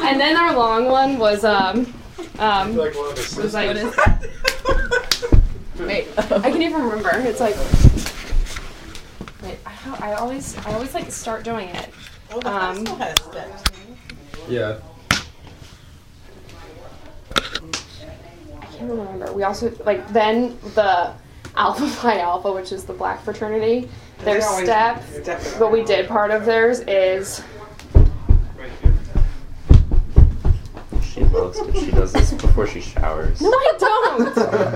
And then our long one was was like, wait, I can't even remember. It's like, wait, I always like start doing it. Oh, the high school has steps. Yeah. I can't remember. We also like then the Alpha Phi Alpha, which is the black fraternity. Their step, what we did part of theirs is. She boasts that she does this before she showers. No, I don't.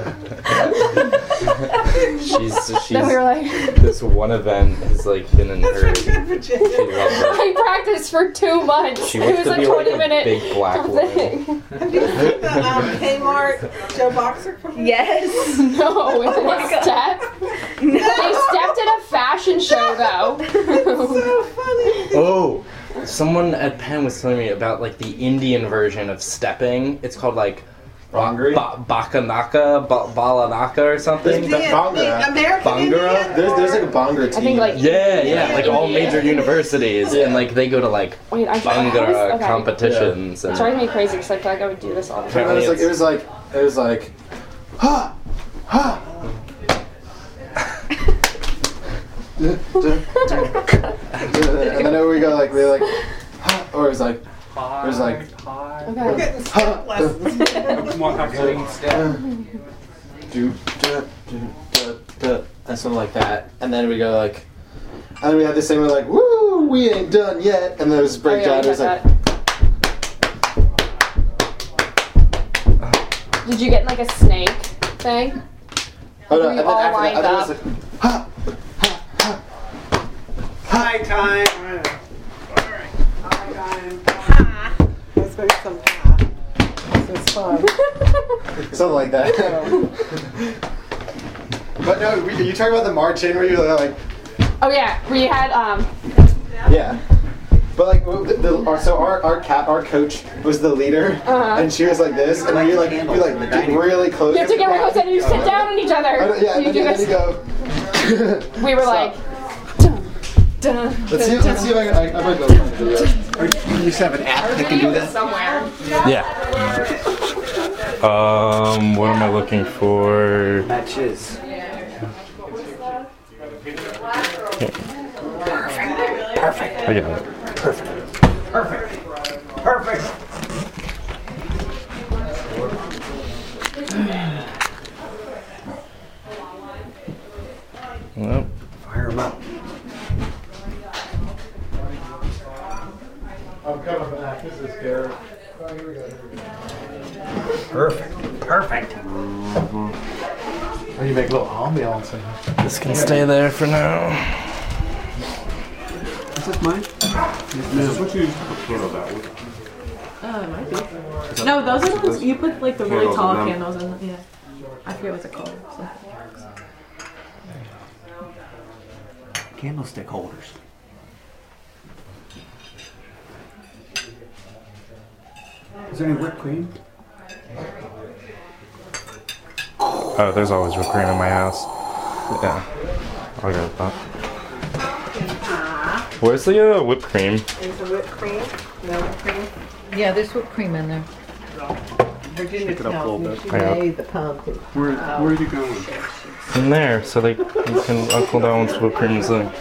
she's Then we were like, this one event has like been in her. She loves it. I practiced for 2 months. She It wants was to a be 20 like a minute big black woman. thing. Have you seen the Kmart Joe Boxer commercial? Yes. No, with Oh my a God. step. No. They stepped at a fashion show though. So funny. Oh, someone at Penn was telling me about like the Indian version of stepping. It's called like Bangri? Bakanaka, Balanaka or something. The Bhangra. American Bhangra? Indian? There's like a Bhangra team. I think like Yeah, like all Indian. major universities, and like they go to like Wait, I Bhangra okay. competitions. It And drives me crazy because I feel like I would do this all the And time. it was like, ha, ha. And then we go like, ha, or it was like, We're Okay. getting step lessons. and something like that. And then we go like, and then we had this thing where like, woo, we ain't done yet. And then there was this Oh, yeah, breakdown. we It was got like, that. Did you get like a snake thing? oh no, We and then all after lined that, it was up. like, ha, High time. High time. Let's make some pie. This is fun. something like that. But no, you talking about the march in where you were like, Oh yeah, we had yeah. But like, our coach was the leader, and she was like this, and then you like get really close. you have to get close and you sit down on each other. Yeah, You and do then you this. go. We were Stop. like, dun, Let's see if I might go find the video. You just have an app that can do that? somewhere. Yeah. What am I looking for? Matches. Perfect. I got it. Perfect. Well, Fire them up. I'm coming back. This is Garrett. Perfect. And you make a little ambiance in here. this can stay there for now. Is this mine? It might be. No, those are the ones you put like the really tall candles in. Yeah. I forget what's it called. So. Candlestick holders. Is there any whipped cream? Oh, there's always whipped cream in my house. Yeah. I'll go with that. Where's the whipped cream? Is the whipped cream? No whipped cream? Yeah, there's whipped cream in there. Virginia tells me she I got- made the pumpkin. Where are you going? In there, so you can uncle down once whipped cream is in.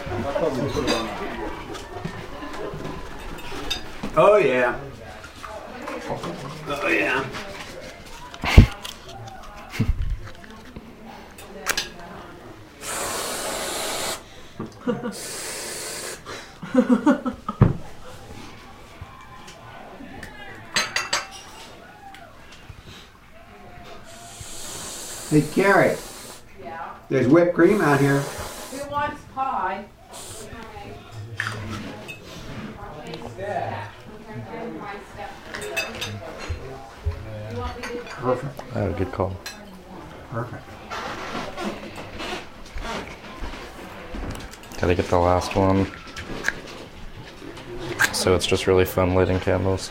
Oh yeah. Oh yeah. Hey Gary. Yeah. There's whipped cream out here. Who wants pie? Perfect. Oh, good call. Perfect. Gotta get the last one. So it's just really fun lighting candles.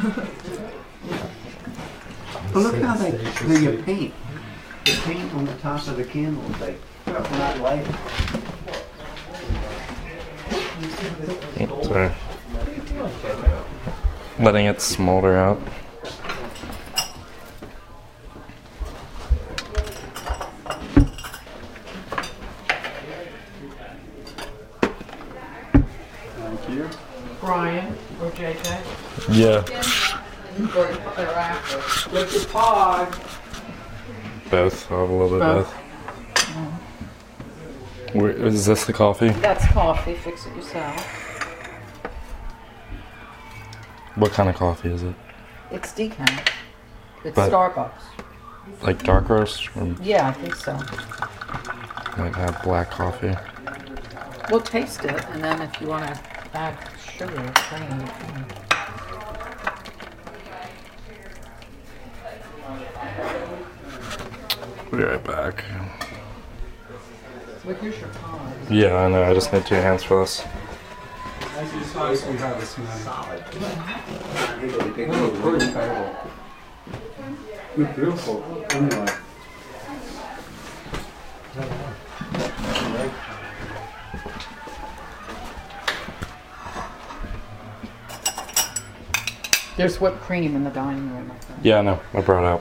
But look how they paint. The paint on the top of the candles, like not light. Sorry. letting it smolder out. Thank you. Brian or JJ? Yeah. Get your pod. Both. I'll have a little bit of both. Where, is this the coffee? That's coffee. Fix it yourself. What kind of coffee is it? It's decaf. It's But- Starbucks. Like dark roast? Or Yeah, I think so. might have black coffee. We'll taste it, and then if you want to add sugar or cream, you can. Be right back. Well, here's your pod. Yeah, I know. I just need 2 hands for this. As you saw, we have this nice. Solid. It's beautiful. Anyway. There's whipped cream in the dining room. I think. Yeah, I know. I brought it out.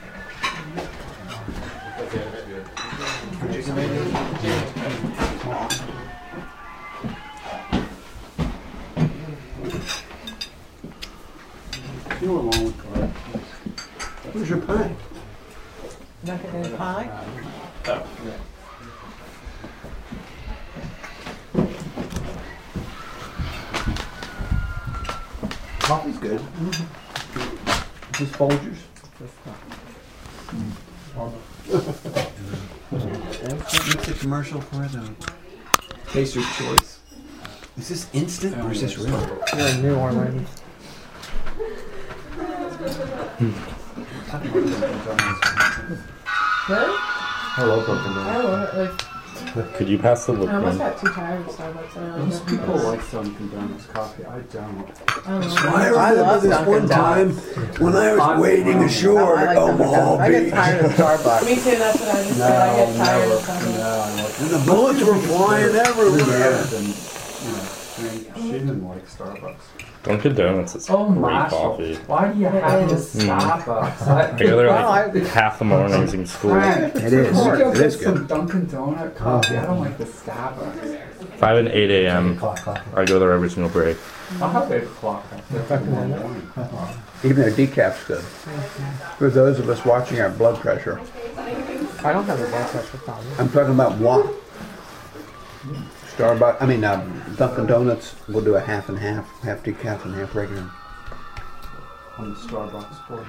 You were along with Carl. Where's your pie? Macadamia pie? Coffee's good. Just Folgers. What's the commercial for the Taster's Choice? Is this instant or is this real? You're a new one, right? Really? I love Dunkin' Donuts. I love it. Like, Could you pass the whipped I almost cream? got too tired of Starbucks. I don't Most know. people like Dunkin' Donuts coffee. I don't. I don't know. I love Dunkin' Donuts. when I was waiting ashore I like Dunkin' Donuts. I get tired of Starbucks. Me too, that's what I just said. I get tired of Starbucks. And the bullets were flying everywhere. She didn't like Starbucks. Dunkin' Donuts is great coffee. Why do you have It this is. Starbucks? I go there Well, like half the mornings in school. Frank, It is. Can we go It get is good. some Dunkin' Donut coffee? I don't like the Starbucks. 5 and 8 a.m. I go there every single break. I'll have 8 o'clock. Even their decaf's good. For those of us watching our blood pressure. I don't have a blood pressure problem. I'm talking about what? Starbucks, Dunkin' Donuts, we'll do a half and half decaf and half regular. On the Starbucks board.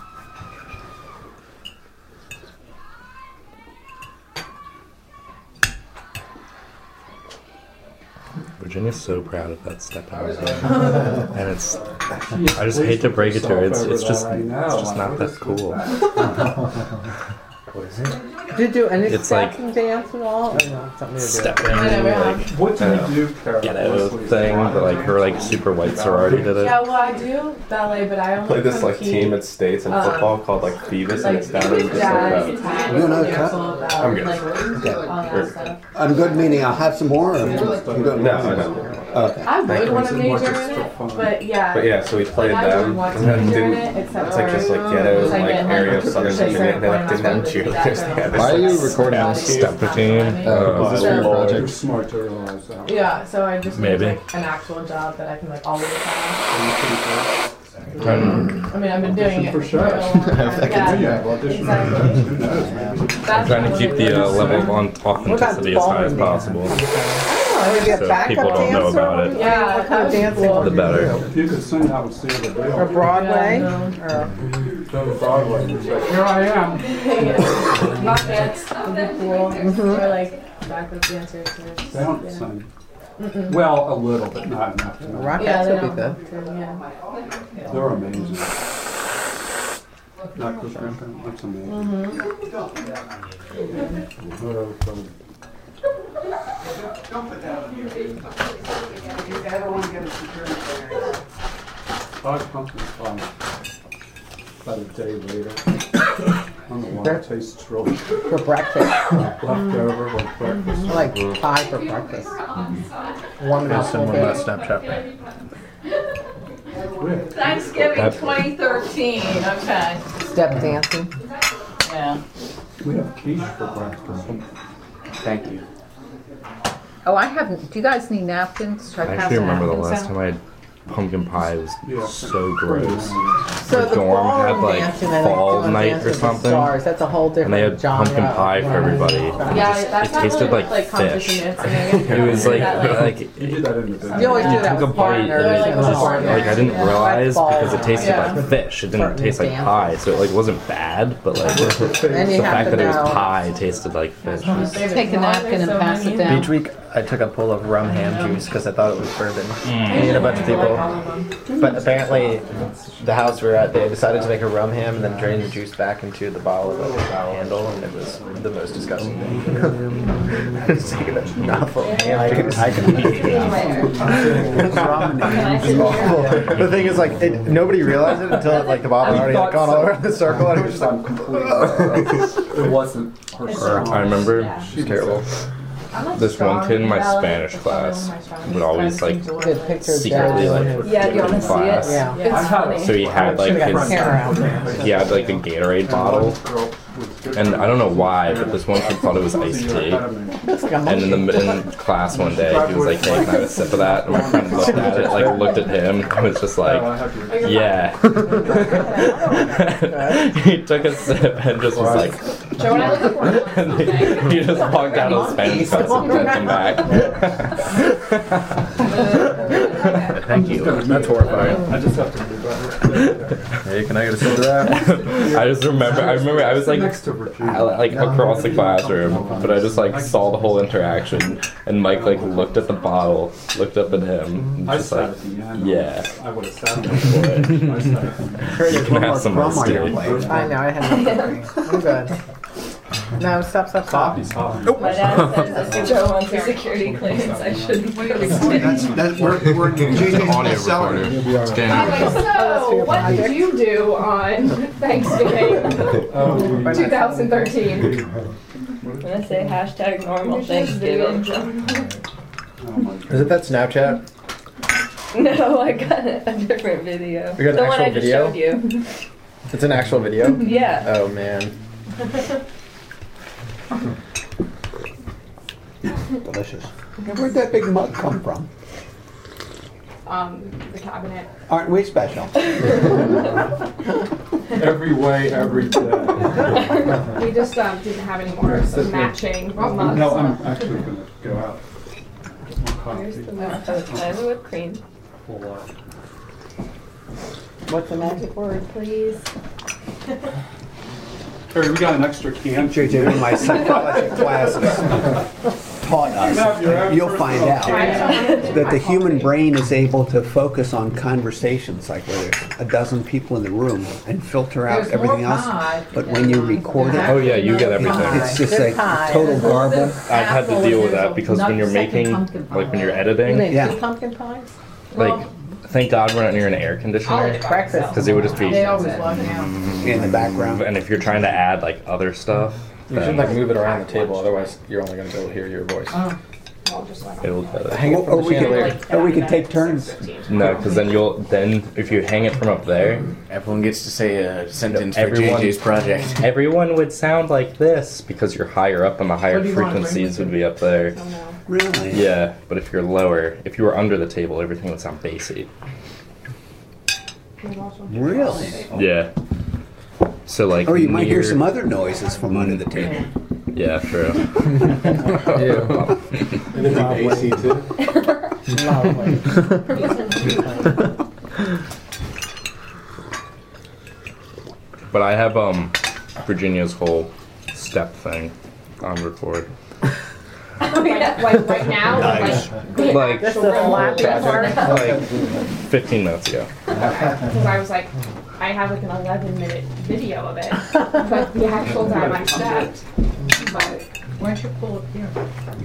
Virginia's so proud of that step I was doing. And it's, I just hate to break it to her, it's just not that cool. What is it? Did you do any It's steps like and dance at all? Or no, something to do. Stepping, I never like, have. What do you do, Carol? ghetto thing, but like her like super white sorority did it. Yeah, well, I do ballet, but I only Play this like compete, team at states in football called like Phoebus, and like it's down in just jazz, like tap, You know, cancel, ballet, I'm good. like, all that stuff. On good meaning, I'll have some more. Or you don't No, I don't. Okay. I would want to you. major in it, but yeah. But yeah, so we played Like, I would them, want and to then major in didn't. it, except It's like just like for- ghetto because I like get, area of like, Southern shit Virginia, and they like certain didn't have points, cheerleaders. that's They had this, Why are you like, recording Ballet. this? Step routine. Is this for your So- project? You're smart to realize that. Yeah, so I just Maybe. need like an actual job that I can like always have. I mean, I've been doing it For sure. a long time. Yeah, exactly. I'm trying to keep the level of authenticity as high as possible. Maybe a So backup people don't know dancer? about it. Yeah, What kind of dancing? cool. The better. If you could sing, I would see the Or deal. Broadway? Yeah, Or Broadway. Here I am. Mock dance would be cool. Or like backup dancers. They don't sing. Well, a little, but not enough to know. Yeah, Rockettes they would be don't good. have to, yeah. They're amazing. Not Chris Grandpa, that's amazing. Five pumpkin pie. About a day later. I don't know why it tastes really For breakfast. leftover like breakfast. I like pie for breakfast. One mouthful Someone big. on Snapchat. quick. Thanksgiving 2013. Okay. Step dancing. Yeah. We have quiche for breakfast. Thank you. Oh, I haven't. Do you guys need napkins? Should I pass actually remember the napkins last out? time I had pumpkin pie. It was so gross. So Our the dorm had ballroom like dancing, I like fall doing night Dance or with the something, Stars. That's a whole different and they had genre. pumpkin pie for everybody. Yeah, that's It not tasted really like competition fish. dancing. It was like You did that in the business. You always do that took a with bite and partners. it and just, partners. like I didn't Yeah. realize because it tasted Yeah. like fish. It didn't taste like pie, so it like wasn't bad, but like And you the have fact to that it was know. pie tasted like fish. Take a napkin and pass it down. Each week I took a pull of rum ham juice because I thought it was bourbon. Me and a bunch of people. But apparently the house we were at, they decided to make a rum ham and then drain the juice back into the bottle of the handle, and it was the most disgusting thing. It's taking a mouthful of ham juice. I can eat It's awful. The thing is, like, nobody realized it until like the bottle had already gone all around the circle, and it was just like. It wasn't her. I remember It's terrible. this one kid in my Spanish class would always like Good picture of secretly Dad. like Yeah, do you dip want in to see it? class. Yeah. It's funny. So he had like he had like the Gatorade bottle, and I don't know why, but this one kid thought it was iced tea. And in class one day, he was like, "Hey, can I have a sip of that?" And my friend looked at it, like looked at him, and was just like, "Yeah." He took a sip and just was like, Joe and I look at and he just walked out of the Spanish class and didn't come back. Thank you. That's horrifying. I just have to do that. Hey, can I get a sip of that? I remember I was like Next to Virginia. like across the classroom, but I just like saw the whole interaction, and Mike like looked at the bottle, looked up at him, and I just sat like, at the end. yeah, I would have sat there for it. I sat at the end. you can have some rum iced on your tea. plate. I know, I had nothing. I'm good. No, stop. Coffee's hot. My dad says if Joe wants a security clearance, I shouldn't post it. We're JJ's Audio best seller. recorder. It's getting Okay, so what did you do on Thanksgiving 2013? I'm gonna say hashtag normal Thanksgiving. Is it that Snapchat? No, I got a different video. We got an The one I actual just video? showed you. It's an actual video? Yeah. Oh man. Delicious. Where'd that big mug come from? The cabinet. Aren't we special? Every way, every day. We just didn't have any more matching mugs. No, I'm actually going to go out. Get more Here's coffee. the milk. And whipped cream. Full lot. What's the magic word, please? Terry, we got an extra can. JJ, in my psychology classes taught us, you'll find out, that the human brain is able to focus on conversations, like where there's a dozen people in the room, and filter out everything else. But when you record it, Oh yeah, you get everything. it's just like total garble. I've had to deal with that because when you're making, like when you're editing, Yeah. Two pumpkin pies? like thank God we're not near an air conditioner Breakfast. because it would just be. They always love me out. In the background. And if you're trying to add like other stuff, You should like move it around the table, otherwise you're only going to be able to hear your voice. it'll cut it. Hang it from the chandelier. Or we could take turns. No, because then if you hang it from up there, Everyone gets to say a sentence for Everyone- JJ's project. everyone would sound like this because you're higher up and the higher frequencies would be up there. Really? Yeah, but if you're lower, if you were under the table, everything would sound bassy. Really? Yeah. So like. Or you might hear near- some other noises from under the table. Yeah, true. And it'd be AC too. But I have Virginia's whole step thing on record. Like right now? Like Just the flapping part? like 15 minutes ago. Because I was like, I have like an 11-minute video of it, but the actual time I stepped. But Why don't you pull up here?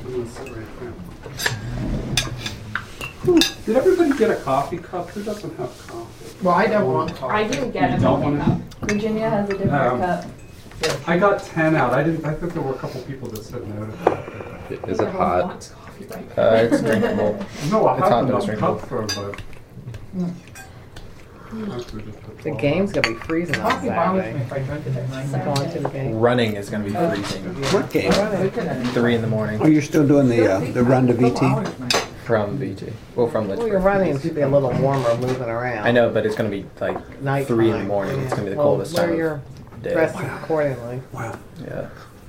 Did everybody get a coffee cup? Who doesn't have coffee? Well, I don't want coffee. I didn't get a Don't coffee want cup. Virginia has a different cup. I got 10 out. I think there were a couple people that said no to that. Is it hot? Wants coffee right now. It's drinkable. No, I It's hot, have but it's enough drinkable. cup for but The game's gonna be freezing on Saturday. Going to the game. Running is going to be freezing. What game? 3 in the morning. Oh, you're still doing the run to VT? From VT. Well, from Well, Lynchburg. your running should be a little warmer moving around. I know, but it's going to be like Nighttime. 3 in the morning. It's going to be the coldest Wear time your of day. dress accordingly. Wow. Yeah.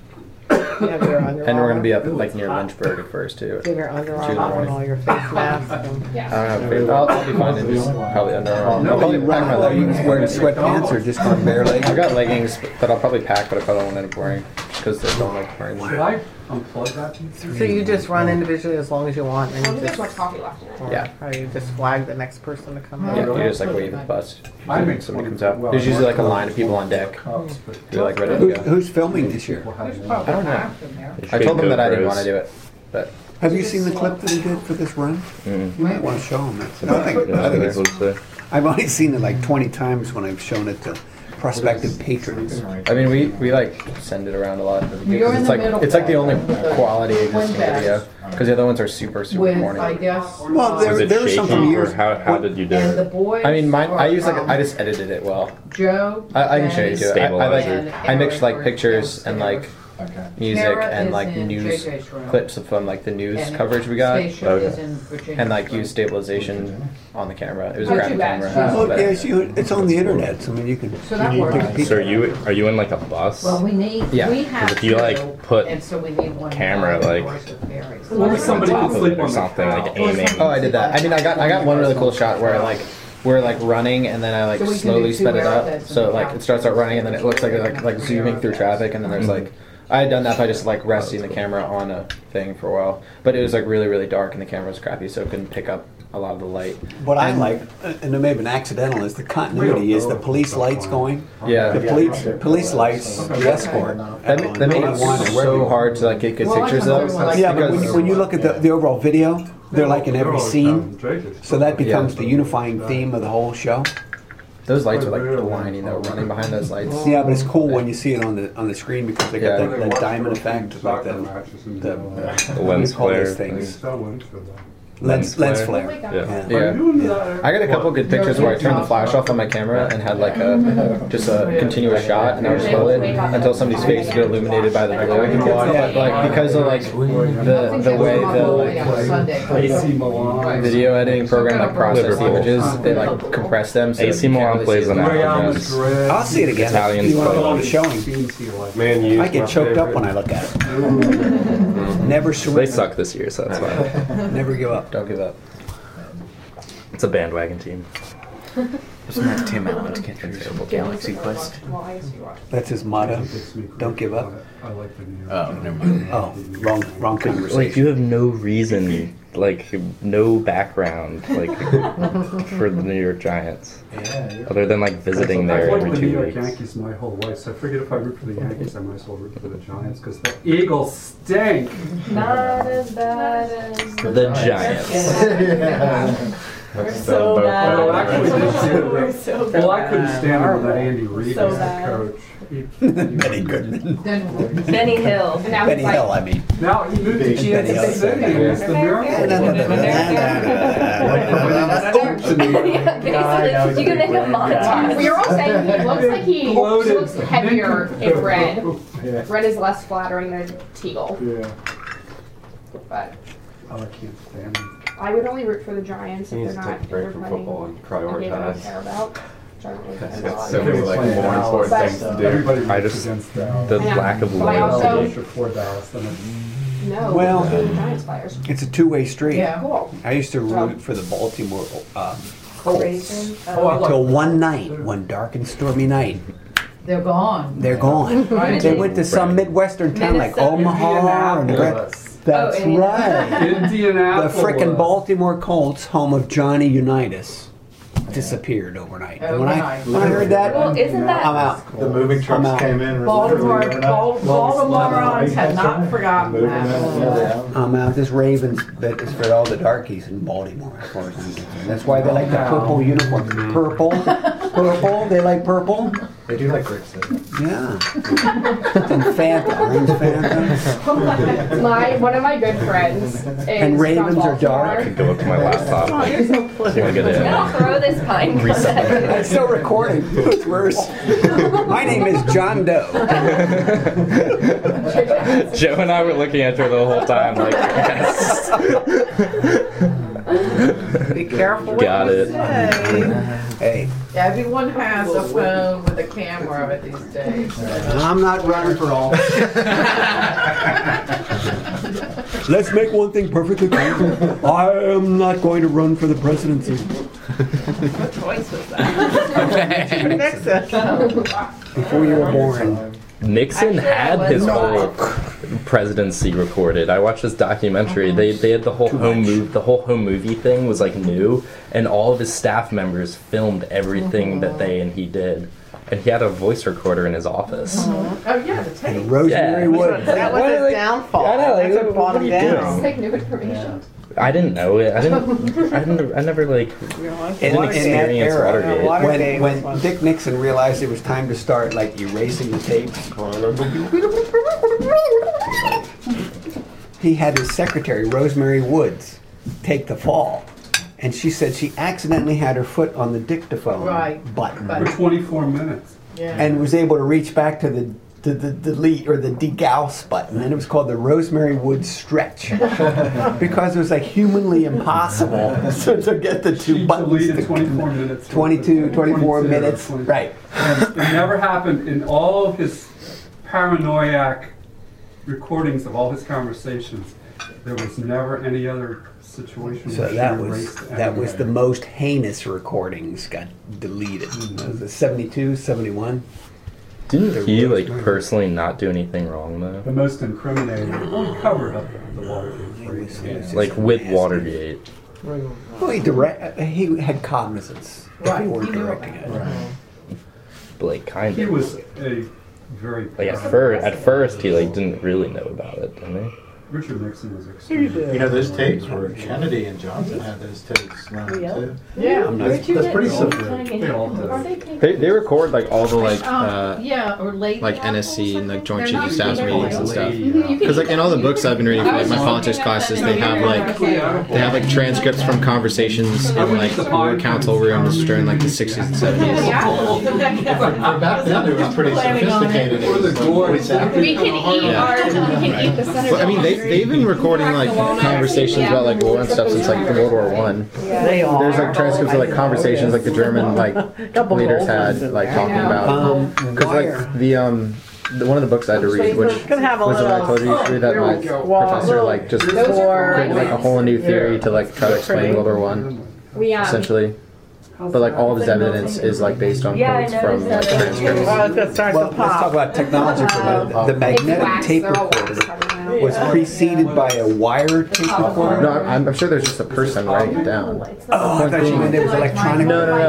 You have your Under And we're going to be Armour. up like near Lynchburg at first too. Give your Under 2 in the Armour and morning. all your face masks. And I don't have faith. I'll be fine in just probably Under Armour. I'll Are probably you pack my running? Are you leggings. wearing sweatpants or just going bare legs? I got leggings that I'll probably pack, but I probably won't end up wearing because they don't like wearing them. Should I unplug that? so you just run individually as long as you want, and I you think there's just much coffee left in it. or Yeah. how you just flag the next person to come Yeah, in. you just like wave at the bus. I make Somebody comes out. There's usually like a line of people on deck who are like ready to go. Who's filming this year? I don't know. I told them that I didn't want to do it, but Have you seen the clip that he did for this run? You might want to show him it. I think I've only seen it like 20 times when I've shown it to prospective patrons. I mean, we like send it around a lot. You're in It's the like middle it's like the only bed. quality existing Twin beds. video because the other ones are super With, corny. I guess. Well, Was it there was shaky something or years. how did you do And the it? boys. I mean, mine. I use like are I just edited it well. Joe. I can show you too. I like And I mix like Eric pictures are and like music Tara and is like in news JJ's room. clips from like the news And coverage we got, Stacia is in Virginia. and like use stabilization on the camera. It was a Not graphic too bad. camera. Oh, but- yes, it's on the internet. So I mean, you can. So that works. So are you in like a bus? Well, we need. Yeah. We have 'Cause if you, like, two, put and so we need one camera, more like, voice with Barry's. Or somebody top can of sleep it or on the something like couch. aiming. Oh, I did that. I mean, I got one really cool shot where like we're like running and then I like So we can slowly do two sped it up. outfits So and like yeah. it starts out running and then it looks like like zooming through traffic and then there's like I had done that by just like resting the camera on a thing for a while, but it was like really really dark and the camera was crappy, so it couldn't pick up a lot of the light. What I like, and it may have been accidental, is the continuity. Is the police lights going? Yeah. The police lights, the escort. That made it so hard to like get good pictures of. Yeah, but because when you look at the overall video, they're like in every scene. So that becomes the unifying theme of the whole show. those lights are like blinding though, running behind those lights. Yeah, but it's cool when you see it on the screen because they got Yeah. that diamond effect, like the lens flare things. Lens flare. Yeah. Yeah. I got a couple good pictures where I turned the flash off on my camera and had like just a continuous shot, and I was slow it until somebody's face would get illuminated by the blue. But like because of like the way the video editing program like process the images, they like compress them. So AC Milan plays an actress. I'll see it again. Italians You want to go on play. the showing? I get choked up when I look at it. Never surrender. They suck this year, so that's why. Never give up. Don't give up. It's a bandwagon team. Wasn't that Tim Allen's terrible Galaxy Quest? That's his motto. Don't give up. Oh, never mind. Oh, wrong conversation. Like you have no reason, like no background, like for the New York Giants, other than like visiting there I've every liked the 2 New York weeks. Yankees my whole life, so I figured if I root for the Yankees, I might as well root for the Giants because the Eagles stink. Not as bad as The Giants. We're so bad. Well, actually, this year, We're so bad. well, I couldn't stand him with that Andy Reid So as the bad. coach. Benny Goodman. Benny Hill. And now Benny he's Hill, like, I mean. Now he moved to Kansas City. It's the basically, you can make a montage. We were all saying he looks like he looks heavier in red. Red is less flattering than Teagle. Yeah. But Oh, I can't stand him. I would only root for the Giants if needs they're to not take a break from playing football and a game I don't prioritize. care about. Which I really care It's about. so many like more important things to do. Everybody I roots just against Dallas. the I know. lack of But I also- loyalty. For Dallas, then No, Well- the Giants players. It's a two-way street. Yeah. Cool. I used to root for the Baltimore Racing. until one night, one dark and stormy night. They're gone. They're gone. They went to some Midwestern town like Omaha or Nebraska. That's Oh, right. The Indianapolis. frickin' Baltimore Colts, home of Johnny Unitas, disappeared overnight. And when I heard that, Well, isn't that I'm out. The moving I'm trucks out. came in. Baltimoreans have not forgotten that. I'm out. This Ravens bet is for all the darkies in Baltimore, as far as I'm concerned. That's why they like the purple uniform. Purple. They like purple. They do like Rick said. Yeah. And Fanta, orange Fanta. One of my good friends is And ravens from are dark. I could go up to my laptop. Plug it in. Throw this pine cone at It's still recording. It's worse. My name is John Doe. Joe and I were looking at her the whole time, like, yes. Be careful. Got what you it. say. Hey, Everyone has a phone with a camera of it these days. I'm not running for office. Let's make one thing perfectly clear. I am not going to run for the presidency. What choice was that? Nixon. Before you were born. Nixon had his whole presidency recorded. I watched this documentary. They had the whole home movie thing was like new, and all of his staff members filmed everything that they and he did. And he had a voice recorder in his office. Oh yeah, the tape. Rosemary Wood. That was his downfall. I know, like, That's what brought what him are you down. doing? Like new information. I didn't know it. I never like didn't experience Watergate. When Dick Nixon realized it was time to start like erasing the tapes, he had his secretary Rosemary Woods take the fall, and she said she accidentally had her foot on the dictaphone button For 24 minutes. and was able to reach back to the delete or the degauss button, and it was called the Rosemary Woods stretch because it was like humanly impossible to get the two buttons deleted 24 minutes. 24 minutes, right. And it never happened in all of his paranoiac recordings of all his conversations. There was never any other situation So where that she was erased that was the anything. most heinous recordings got deleted. Was it 72, 71? Didn't he like personally not do anything wrong though? The most incriminating. Well, he covered up the Watergate. Like with Watergate. Well, he had cognizance if he weren't directing it. But like kind He of. was a very Like at first he like didn't really know about it, didn't he? Richard Nixon was extremely. You know, those tapes were Kennedy and Johnson had those tapes running too. Yeah. That's pretty simple. They record like all the like or late like NSC and like Joint Chiefs of Staffs They're not meetings and stuff. together. Because like in all the books I've been reading for like my politics classes, they have like transcripts from conversations in like war council rooms during like the 60s and 70s. Back then it was pretty sophisticated. We can eat the Senate. But I mean, they've been recording like conversations about like war and stuff since like World War One. They are. There's like transcripts of like conversations like the German like leaders had like talking about because like the one of the books I had to read, which was the one I told you to read, that my professor like just created like a whole new theory to like try to explain World War One, essentially. But like all of his evidence is like based on quotes from like transcripts. Well, let's talk about technology for a minute. The magnetic tape recorder was preceded by a wire tape recorder. No, I'm sure there's just a person writing it down. Oh, I thought you meant it was electronic.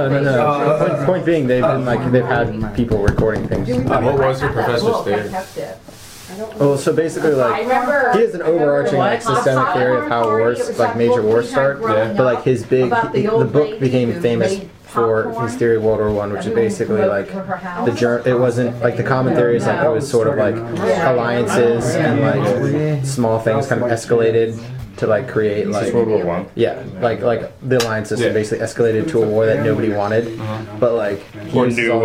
No. Point being, they've had people recording things. What was your professor's theory? Well, so basically, like, he has an overarching, like, systemic theory of how wars, like, major wars start. But, like, the book became famous for his theory of World War One, which is basically, like, it wasn't, like, the common theory is, like, it was sort of, like, alliances and, like, small things kind of escalated to like create like World War One. Yeah, like the alliance system basically escalated to a war that nobody wanted, but like he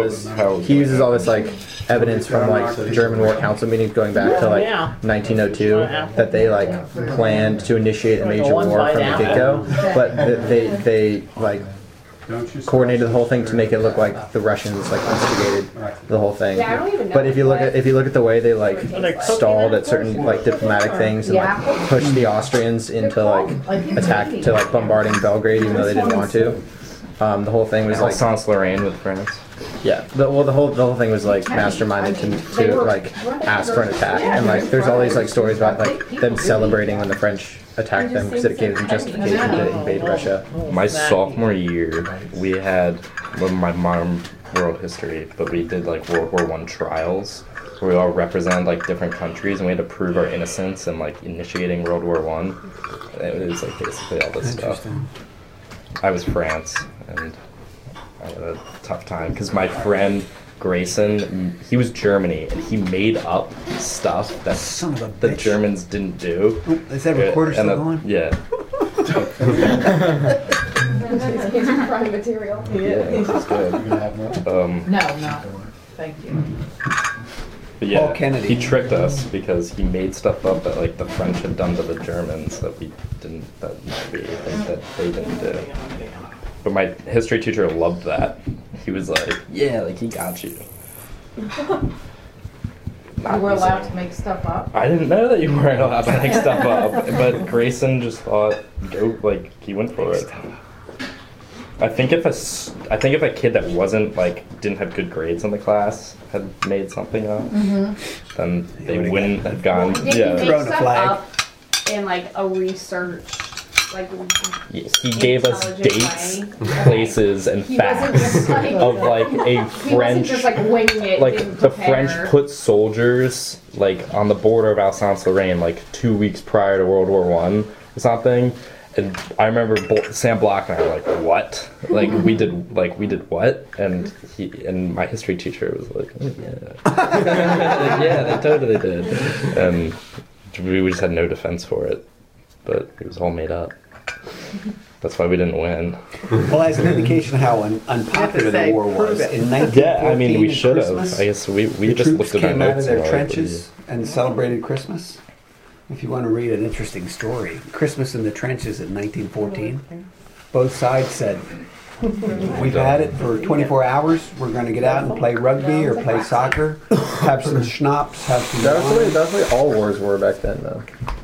uses all this like evidence from like German War Council meetings going back to like 1902 that they like planned to initiate a major war from the get-go, but they like coordinated the whole thing to make it look like the Russians like instigated the whole thing. Yeah, I don't even know but if you look at the way they like stalled at certain like diplomatic things and like pushed the Austrians into like attack to like bombarding Belgrade even though they didn't want to. The whole thing was like Alsace-Lorraine with France. Yeah, the whole thing was like masterminded to like ask for an attack, and like there's all these like stories about like them celebrating when the French attacked them because it gave them justification to invade Russia. My sophomore year, we had my mom world history, but we did like World War I trials where we all represent like different countries and we had to prove our innocence and like initiating World War I. It was like basically all this stuff. I was France and I had a tough time because my friend Grayson, he was Germany, and he made up stuff that the Germans didn't do. Is that recorder still going? Yeah. He's prime material. Yeah, that's good. No, not. Thank you. But yeah, Paul Kennedy. he tricked us because he made stuff up that like the French had done to the Germans that we didn't, that they didn't do. But my history teacher loved that. He was like, yeah, like he got you. You were allowed to make stuff up? I didn't know that you weren't allowed to make stuff up, but Grayson just thought, go, like, he went for it. I think if a kid that wasn't like didn't have good grades in the class had made something up, then they wouldn't have gone. Yeah, thrown a flag. Up in like a research, like he gave us dates, places, and facts like, of like a French, just like winging it. Like the French put soldiers like on the border of Alsace-Lorraine like 2 weeks prior to World War I or something. And I remember Sam Block and I were like, "What? Like we did what?" And my history teacher was like, oh, "Yeah, yeah, they totally did." And we just had no defense for it, but it was all made up. That's why we didn't win. Well, as an indication of how unpopular the war was in 1914, yeah, I mean, we should have. I guess we just looked at our came out of notes their trenches and celebrated Christmas. If you want to read an interesting story, Christmas in the Trenches in 1914, both sides said, we've had it for 24 hours, we're going to get out and play rugby or play soccer, have some schnapps, have some... That's the way all wars were back then, though.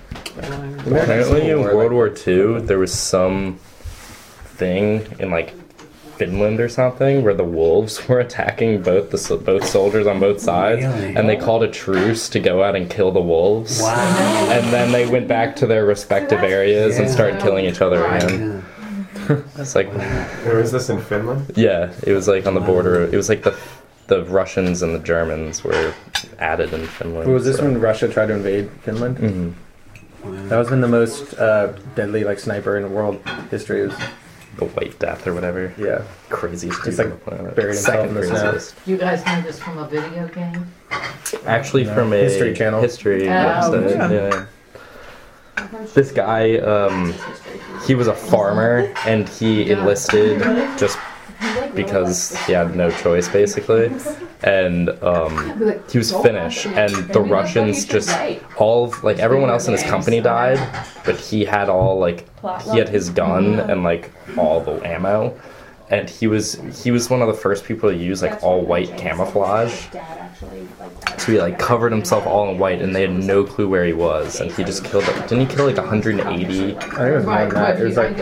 Apparently in World War II, there was some thing in like Finland or something where the wolves were attacking both soldiers on both sides, and they called a truce to go out and kill the wolves. Wow. And then they went back to their respective areas and started killing each other again. It's like, where is this in Finland? Yeah, it was like on the border. It was like the Russians and the Germans were added in Finland. Was this when Russia tried to invade Finland? Mm-hmm. That was been the most deadly like sniper in world history. It was the White Death or whatever. Yeah. Craziest. He's like buried himself in the snow. You guys know this from a video game? Actually, from a History Channel. History website. Yeah. This guy, he was a farmer and he enlisted just because he had no choice, basically. And he was Finnish, and the Russians just everyone else in his company died, but he had his gun and like all the ammo, and he was one of the first people to use like all white camouflage. So he like covered himself all in white, and they had no clue where he was, and he just killed. Didn't he kill like 180? I think it was more than that. It was like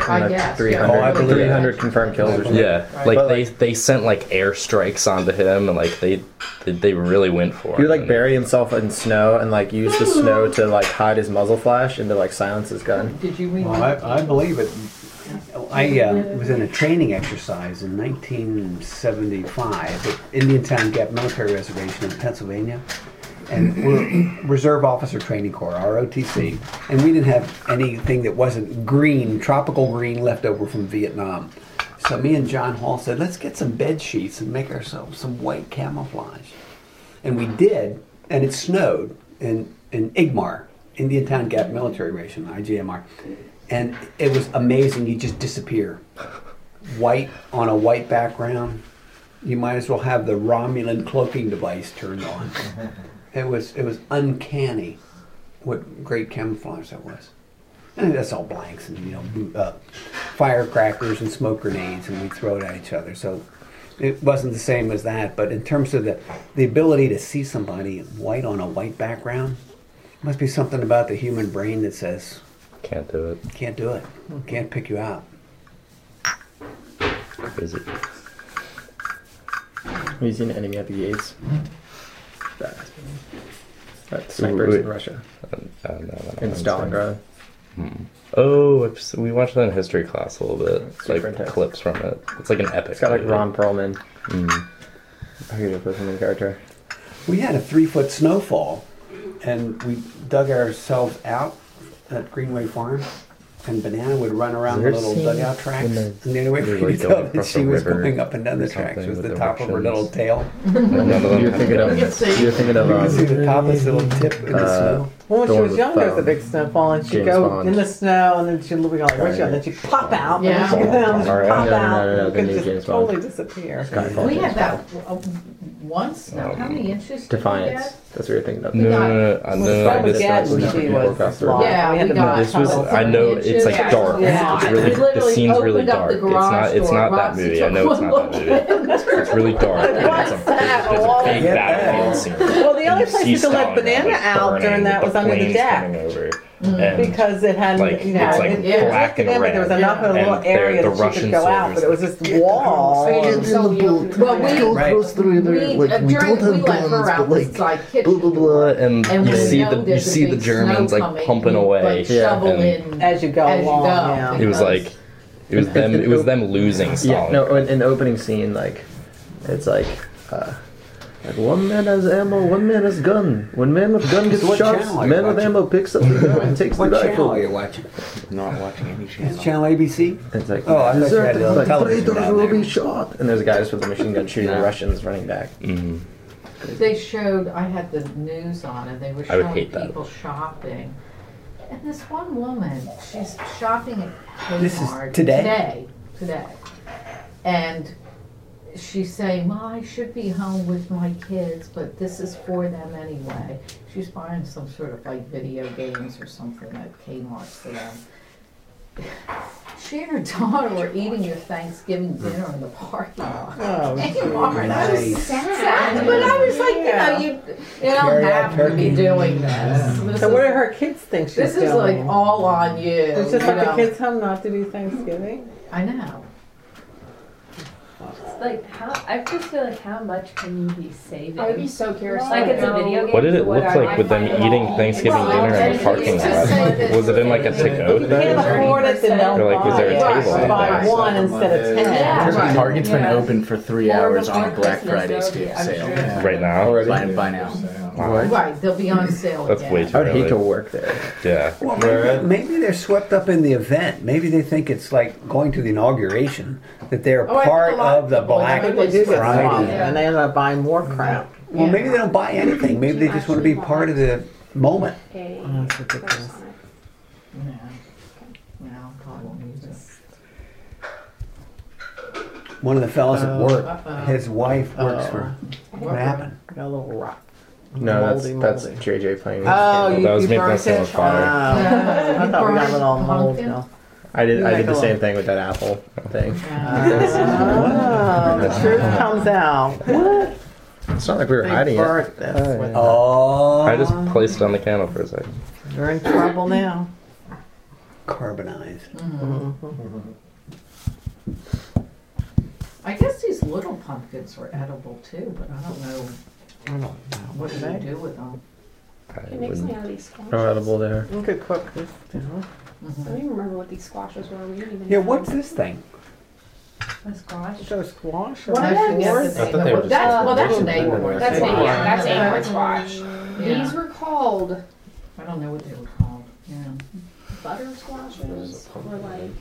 300 confirmed kills or something. Yeah, like they sent like airstrikes onto him, and like they really went for him. He would like bury himself in snow and like use the snow to like hide his muzzle flash and to like silence his gun. Did you read that? I believe it. I was in a training exercise in 1975 at Indiantown Gap Military Reservation in Pennsylvania. And we're Reserve Officer Training Corps, ROTC. And we didn't have anything that wasn't green, tropical green left over from Vietnam. So me and John Hall said, let's get some bed sheets and make ourselves some white camouflage. And we did, and it snowed in Igmar, Indiantown Gap Military Ration, IGMR. And it was amazing. You just disappear. White on a white background. You might as well have the Romulan cloaking device turned on. It was uncanny what great camouflage that was. And that's all blanks and firecrackers and smoke grenades, and we throw it at each other. So it wasn't the same as that. But in terms of the ability to see somebody white on a white background, must be something about the human brain that says, can't do it. Can't do it. Can't pick you out. Crazy. Have you seen Enemy at the Gates? That snipers in Russia. No, in Stalingrad. Oh, we watched that in history class a little bit. It's like clips from it. It's like an epic. It's got like Ron Perlman. I could have put him in character. We had a 3-foot snowfall, and we dug ourselves out at Greenway Farm, and Banana would run around the Is there little a scene dugout tracks, when and the only way they're, we like, could tell going that across she the was river going up and down or the tracks something was the with top of her little eruptions? tail. None of them You're thinking of. You're thinking of. You can see the top of this little tip in the snow. Well, when The she one was with, young, there was a big snowfall, and she'd James go Bond. in the snow, and then she'd look like, where's she? And then she'd pop out, Yeah. and she'd pop No, out, the and new just James Bond. totally disappear. Skyfall. We had James that Bond. once. Now, how many inches did Defiance. we That's what you're thinking of. No, Well, this Armageddon, was she people was got through. flying. Yeah, We had we to got- move this was. tunnels. I know it's like Yeah. dark. Yeah. It's really. We The literally scene's really opened up dark. the It's not. garage It's door. not that Roxy movie. I took know it's not one that movie. It's really dark. And What's that? there's a big Yeah. battlefield scene. Well, the only You place see you could let Stalingrad, Banana like, out burning during that with was under the planes deck. coming over. And Because it had, like, you know, it's like it was black and academic, red. there was enough of a little And area the that she Russian could go out, but it was soldiers, this wall. Well, we Go across through there. Like, we don't we have let her guns, out but this like, like blah blah blah, and And you we see know the there's a big Germans snow like coming, pumping you, away. like, shovel and in As you go as you along, go, yeah. it was like it was them. It was them losing Stalingrad. Yeah, no, in the opening scene, like, it's like one man has ammo, one man has gun. When man with gun gets What shot, channel are you man with watching? ammo picks up the gun and takes the What channel rifle. are you watching? Not watching any channel. It's channel ABC? It's like, Oh, I thought you had deserted, like, television traitors down will there. be shot. And there's a guy just with a machine gun shooting the Russians running back. Mm-hmm. They showed, I had the news on, and they were I would showing hate that. people shopping. And this one woman, she's shopping at This is Kmart today? Today. And she's saying, well, I should be home with my kids, but this is for them anyway. She's buying some sort of like video games or something at Kmart for them. She and her daughter were eating their Thanksgiving dinner in the parking lot. Oh, Kmart. That was nice. sad. But I was like, Yeah. you don't Carry out have to be turkey. doing this. This So is, what do her kids think she's this doing? is like all on you. It's just you like know. the kids home not to do Thanksgiving. I know. Like how I just feel like how much can you be saving? I would be so curious. Like it's a video game. What did it look like with them eating Thanksgiving dinner in the parking lot? Was it in like a to-go If you can't thing? afford it, then don't Or, like, was buy there a it. table out Buy there? one instead of 10. Yeah. Right. Target's been Yeah. open for 3 Or hours before on a Black Christmas, Friday that would be- I'm sale. sure. Yeah. Right now? Buy now. Right, they'll be on sale That's again. way too I would hate early. to work there. Yeah. Well, maybe they're swept up in the event. Maybe they think it's like going to the inauguration, that they're Oh, I think part a lot of the people- Black People do get swamped, Friday. and they end up buying more crap. Well, maybe they don't buy anything. Maybe they just want to be part of the moment. That's ridiculous. Yeah. No, probably won't use it. One of the fellows at work, Uh-oh. his wife works for. What happened? Got a little rock. No, Moldy, that's moldy. JJ playing. Oh, you, That was you me burnt messing it? with fire. I thought we got a little mold. Pumpkin? No. I did Like the a same thing with that apple thing. The truth comes out. What? It's not like we were They hiding burnt it. this with Oh. I just placed it on the candle for a second. You're in trouble now. Carbonized. I guess these little pumpkins are edible too, but I don't know I don't know. what do you do with them. It makes me out of these squashes. No edible there. You could cook this too. I don't even remember what these squashes were. We didn't even Yeah, have what's them. this thing? A squash. Is that a squash? Or Well, is that's, that that's, yours? thought they were just- that's an acorn. That's an yeah, that's acorn squash. Yeah. These were called I don't know what they were called. Yeah. butter squashes, or like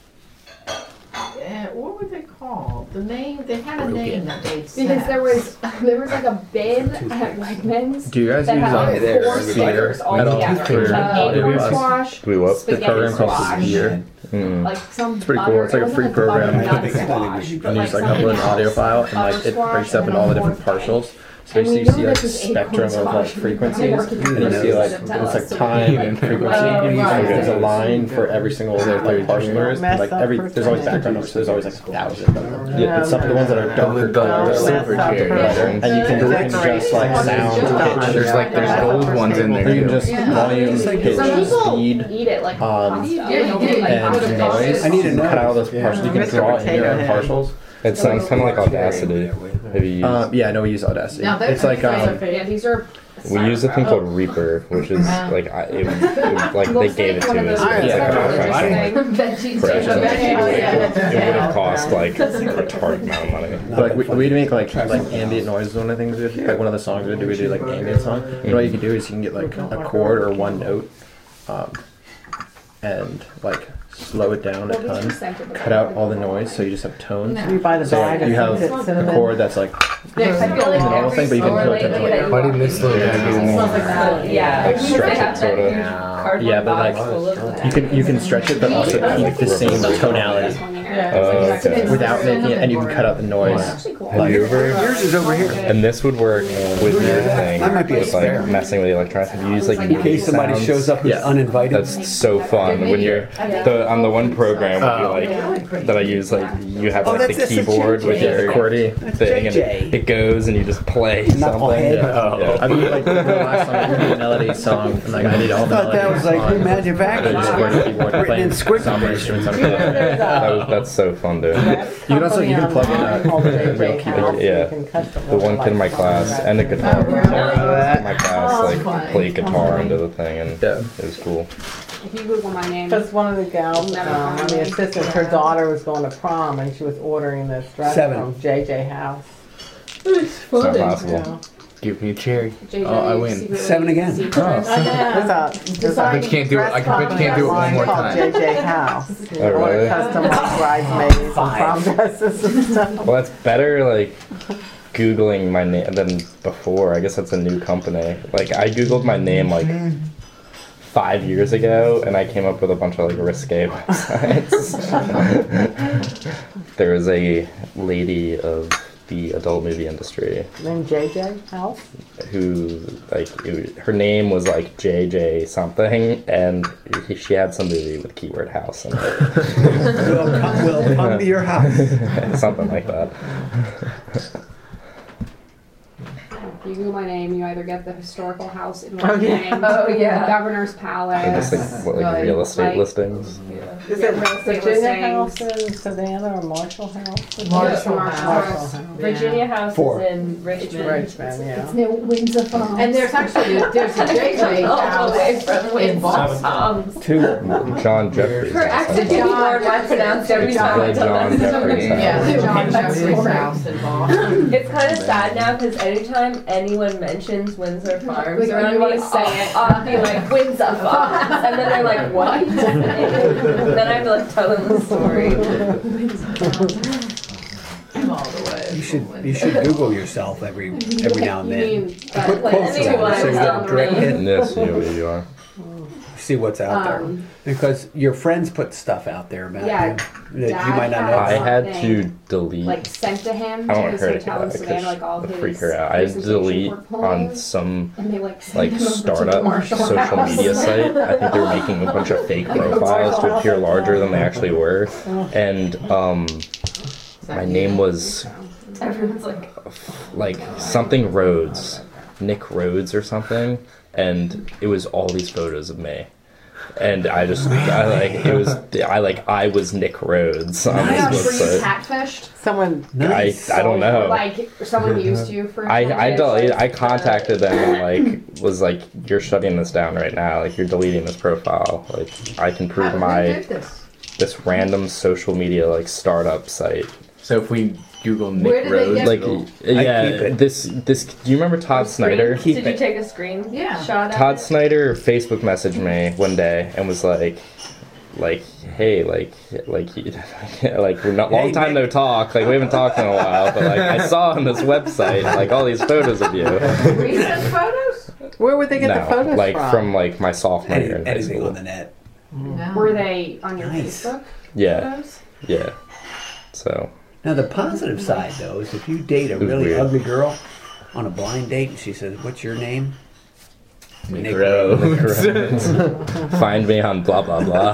What were they called? The name, they had a name that they'd said. because there was like a bin at Wegmans Do you guys that use had like there? 4 stickers all at all? together. For Acorn us? squash, Do we what? The spaghetti program called squash, Severe. like some It's pretty butter, cool. It's like a it free wasn't butter program. nut I think we squash, should but And you just like something upload an audio else. file and like Butter it breaks squash up into all the different and then partials. So And we basically you see know like this is spectrum acorn of like squash. frequencies. They And work in you see like business to it's like tell us. time and frequency. right. There's a line for every single like partial numbers. Mess Like up every for there's always time. background numbers. So there's always like 1,000 of them. Yeah. But some of the ones that are darker colors. Silver cherry. And you can adjust like sound, pitch. There's gold ones in there You can too. just volume, pitch, Some people speed. eat it like pasta. And noise. I need to know. Cut out those partials. You can Mr. draw in your Potato own Head. partials. It sounds kind of like Audacity. Have you used? Yeah, no, we use Audacity. Now, that's It's like Yeah, these are. We use a thing called Reaper, which is like like they gave it to us but it's like a professional for education. It would have cost like a retarded amount of money. Like we make like ambient noise is one of the things we do. Like one of the songs we do like an ambient song. And all you can do is you can get like a chord or one note, and like slow it down a ton, cut out all the noise, so you just have tones. You buy the So bag you have of a cinnamon. chord that's like Yeah, 'cause I feel like the normal thing, but you can put it to Buddy missed it. yeah. Like stretch it sort of. yeah, but like you can stretch it, but also keep the same tonality Okay. without making it, and you can cut out the noise. Maneuver. Yours is over here. And this would work with your thing. That might be a with spare. like messing with the electronics. Have you used like In case somebody sounds? shows up who's uninvited. That's so fun when you're on the one program where you like that I use, like you have like the keyboard with your QWERTY thing and it goes and you just play something. I mean, like the last song, the Melody song, and like I did all the I thought that was like New Magic Vacuum. just QWERTY keyboard Written playing in script. somber instruments on it. That's so fun, dude. You can plug in a real keyboard. Yeah, the one kid in my class and a guitar. So my class like played guitar into the thing and it was cool. If you Google my name, Because one of the gals, the assistant, her daughter was going to prom and she was ordering this dress 7. from JJ House. It's not possible. Give me a cherry. JJ, Oh, I win. 7 again. There's a But you can't do it. I bet you can't do it one more called time. JJ House. Oh, really? Customized bridesmaids and prom dresses and stuff. Well, that's better like Googling my name than before. I guess that's a new company. Like I Googled my name like 5 years ago and I came up with a bunch of like risque websites. There was a lady of the adult movie industry Named JJ House? who like her name was like JJ something and she had some movie with keyword house in it. We'll come to your house. Something like that. if you Google my name, you either get the historical house in Oh, yeah. name, Oh, yeah. the governor's palace, Or just like, what, like real estate listings. Is it Virginia House in Savannah or Marshall House? Marshall House. Virginia House 4. is in Richmond. Richmond, yeah. no Windsor Farms. And there's actually there's a JJ All the way House from in Windsor Boston. Farms. 2. John Jeffries. Her accent can be more pronounced every time I John tell that Jeffries. story. Yeah, John Jeffries House in Boston. It's kind of sad now because anytime anyone mentions Windsor Farms Like, around you me, wanna say it. I'll be like, Windsor Farms. And then they're like, what? And then I feel like telling the story. All the way. You should Google yourself every now and You then. mean that, Put like, quotes anyone around it so you get a direct hit. Yes, you are. See what's out there. Because your friends put stuff out there about Yeah, you that you might not know. I had Something, to delete. like sent to him I to don't want his her to do hotel in that Savannah, like all because his it'll freak her out. I had to presentation delete on portfolios, some and they like sent like them over to the startup Marshall social House. media site. I think they were making a bunch of fake profiles to appear larger than they actually were, and my name was Everyone's like something Rhodes, Nick Rhodes or something, and it was all these photos of me. And I was Nick Rhodes on Were this you website. catfished? Someone. I don't know. Like someone used you for. I contacted them and like was like, you're shutting this down right now. Like you're deleting this profile. Like I can prove this random social media like startup site. So if we Google Where Nick did they Rhodes, get Like yeah, keep it. this. Do you remember Todd Snyder? Did you take a screen Yeah. shot at Todd it? Snyder Facebook messaged me one day and was like, hey, like we're not long time no talk. Like we haven't talked in a while, but like I saw on this website like all these photos of you. Recent photos? Where would they get the photos like from like my sophomore year in high Anything school. on the net. No. Were they on your Nice. Facebook? Yeah, Photos? yeah. So Now the positive side though is if you date a It was really weird. ugly girl on a blind date and she says, "What's your name?" Nick Rhodes. find me on blah blah blah.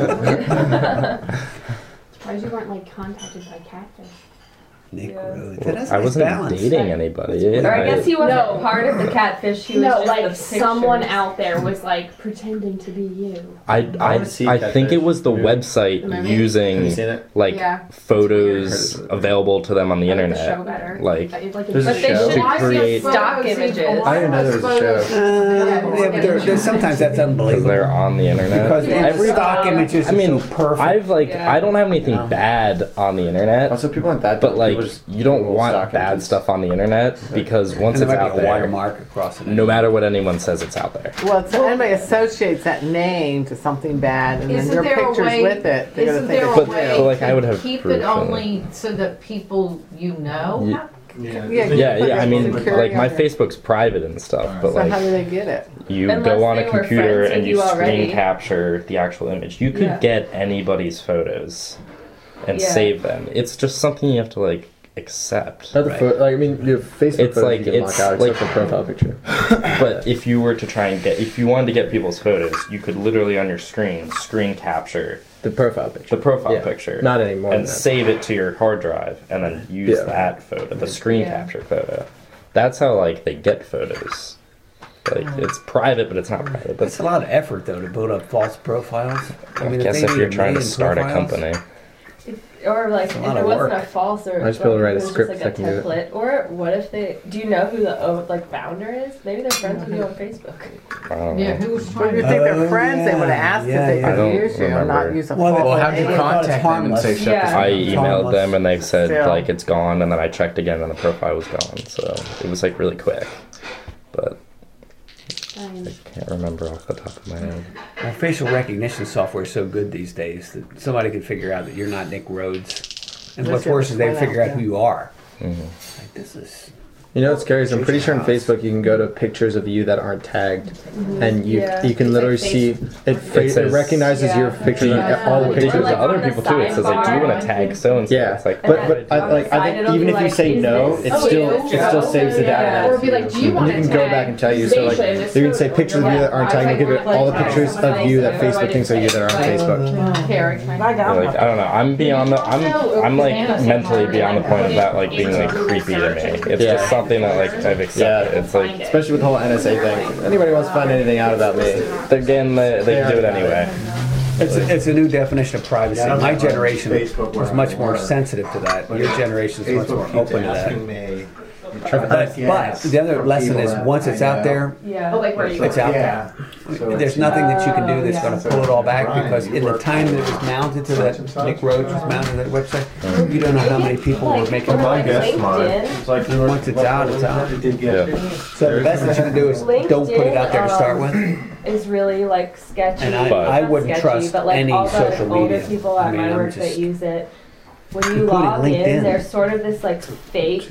Surprised you weren't like contacted by Catfish. Nick Yeah. Rhodes. That has I nice wasn't balance. dating anybody. Or I guess he wasn't No. part of the catfish. He was No, just like the someone pictures. out there was like pretending to be you. I wanna see think Catfish. it was the Yeah. website The movie? Have you using seen it? like Yeah. photos available to them on the I like internet. the show better. Like It's like There's a But they show. should To create- stock images. I didn't know there was a show. Yeah, but there's sometimes that's because unbelievable. they're on the internet. Because Every stock images I mean, are so perfect. I've like Yeah. I don't have anything bad on the internet, Also, people aren't that. but like you don't want bad stuff on the internet because once And it's there might out be a there, watermark across it. no matter what anyone says, it's out there. Well, if anybody associates that name to something bad and then Isn't their there a pictures way- with it, they're going to isn't think there it's a way real. like, I would have keep proof it of it. only so that people you know? Yeah. I mean, like my Facebook's private and stuff, but So like how do they get it? you Unless go on a they were computer friends and with you you screen already. capture the actual image. You could Yeah. get anybody's photos and Yeah. save them. It's just something you have to like accept. Not the like, I mean, your Facebook It's photos like you can it's lock out like except for profile picture. But if you were to try and if you wanted to get people's photos, you could literally on your screen capture the profile picture. The picture. Not anymore. And save it to your hard drive, and then use that photo, the screen capture photo. That's how like they get photos. Like it's private, but it's not private. That's a lot of effort though to build up false profiles. I guess if you're trying to start a company. Or like, if lot it of wasn't work. a false or I just be able to write a it was script just like a that can do template. Or what if they? Do you know who the like founder is? Maybe they're friends with you on Facebook. I don't Yeah, know. who was Well, trying if you to... think they're friends, they would have asked Yeah, if they yeah. I don't could use you and not remember. use a Well, false well, how'd you name. contact them and say shut Yeah. this I down? emailed them and they said Still. like it's gone, and then I checked again and the profile was gone. So it was like really quick, but I can't remember off the top of my head. Well, facial recognition software is so good these days that somebody could figure out that you're not Nick Rhodes. And what's worse is they figure out who you are. Like, this is... You know what's scary is I'm pretty sure on Facebook you can go to pictures of you that aren't tagged, and you can literally see it recognizes your pictures on all the pictures to other people too. It says like, do you want to tag so and so? Yeah, It's like, but I think even if you say no, it still saves the data. Or be like, do you want You to can go back and tell you. So like, you can say pictures of you that aren't tagged. You'll give it all the pictures of you that Facebook thinks are you that are on Facebook. like I don't know. I'm beyond the. I'm like mentally beyond the point of that like being like creepy to me. It's just something that like I've accepted. It's like Especially with the whole NSA thing. Anybody wants to find anything out about me, again they can do it anyway. It's a new definition of privacy. My generation was much more sensitive to that. Your generation is much more open to that. But the other lesson is once it's out there, it's out there. There's nothing that you can do that's going to pull it all back because in the time that it was mounted to that, Nick Rhodes was mounted to that website, you don't know how many people were making money. And once it's out, it's out. So the best that you can do is don't put it out there to start with. Is really like sketchy. And I Not wouldn't sketchy, trust but, like, any all the social older media. people at I mean, my I'm work just- that use it. When you Including log in, LinkedIn. there's sort of this like fake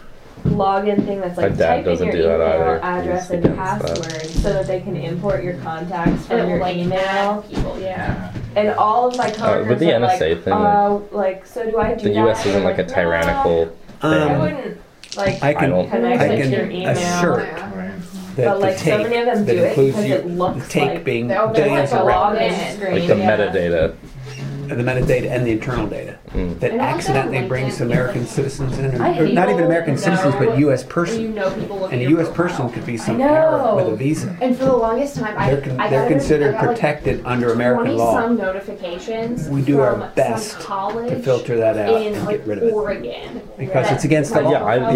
login thing that's like My dad type in doesn't your do that email either. address He's and against that. password so that they can import your contacts from your like email. people, yeah. And all of my coworkers with the are like, NSA thing, like, so do I do The that? U.S. isn't And I'm like a tyrannical I thing. wouldn't like I can connect to your email. assert But that the like so take many of them that do it includes because you, it looks the take like being they'll just billions like of a records. login screen. Like the metadata. The metadata and the internal data that And also, accidentally like, brings American citizens in, I or hate not even people American who citizens, know- but U.S. person. You know people look And a at your U.S. profile. person could be some I know. Arab with a visa. And for the longest time, I They're considered protected under American law. Some notifications. We do from our best some college to filter that out in and like get rid of it. Oregon. Because it's against the law.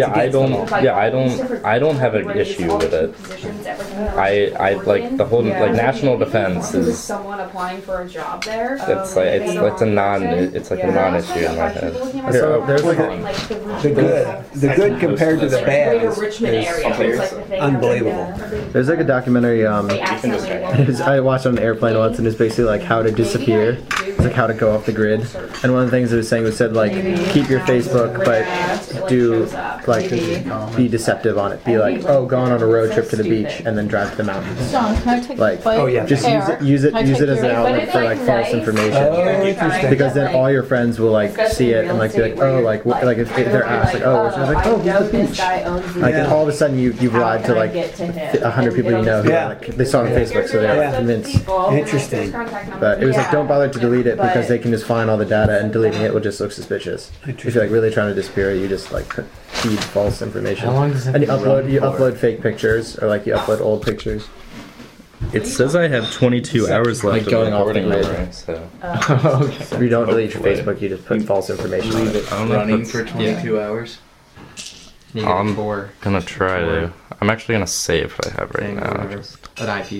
I don't have an issue with it. I like the whole like national defense is someone applying for a job there. it's like it's a non-issue in my head. There's like The good compared to the bad is unbelievable. There's like a documentary I watched on an airplane once, and it's basically like how to disappear. It's like how to go off the grid. And one of the things it was saying was said like keep your Facebook, but do like be deceptive on it. Be like, oh, gone on a road trip to the beach and then drive to the mountains. John, can I take Like, a bite? oh yeah, just use it as an outlet for like false information. Because then all your friends will like see it and like be like, oh, like if they're asked like, oh, so like, oh, here's the beach. Like, and all of a sudden you've lied to like 100 people you know who like they saw it on Facebook, so they're convinced. Interesting. But it was like, don't bother to delete it because they can just find all the data, and deleting it will just look suspicious. If you're like really trying to disappear it, you just like feed false information. How long does that And you run for? upload fake pictures, or like you upload old pictures. It says I have 22 hours left Like going of off the recording grid. memory, so. If you don't delete your Hopefully. Facebook, you just put false information on Leave it. it I don't know if running that's- for 22 hours. I'm gonna try to. I'm actually gonna save what I have right now. An IP